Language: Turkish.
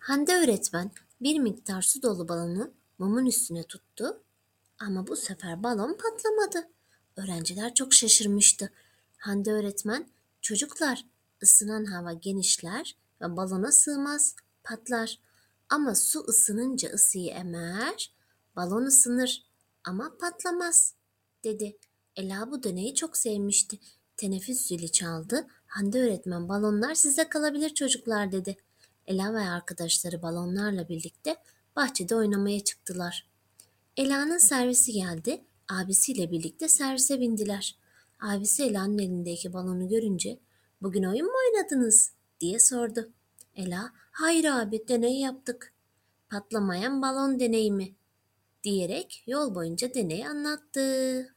Hande öğretmen bir miktar su dolu balonu mumun üstüne tuttu ama bu sefer balon patlamadı. Öğrenciler çok şaşırmıştı. Hande öğretmen, "Çocuklar, ısınan hava genişler ve balona sığmaz, patlar. Ama su ısınınca ısıyı emer, balon ısınır ama patlamaz," dedi. Ela bu deneyi çok sevmişti. Teneffüs zili çaldı. Hande öğretmen, "Balonlar size kalabilir çocuklar," dedi. Ela ve arkadaşları balonlarla birlikte bahçede oynamaya çıktılar. Ela'nın servisi geldi. Abisiyle birlikte servise bindiler. Abisi Ela'nın elindeki balonu görünce, "Bugün oyun mu oynadınız?" diye sordu. Ela, "Hayır abi, deney yaptık. Patlamayan balon deneyimi," diyerek yol boyunca deneyi anlattı.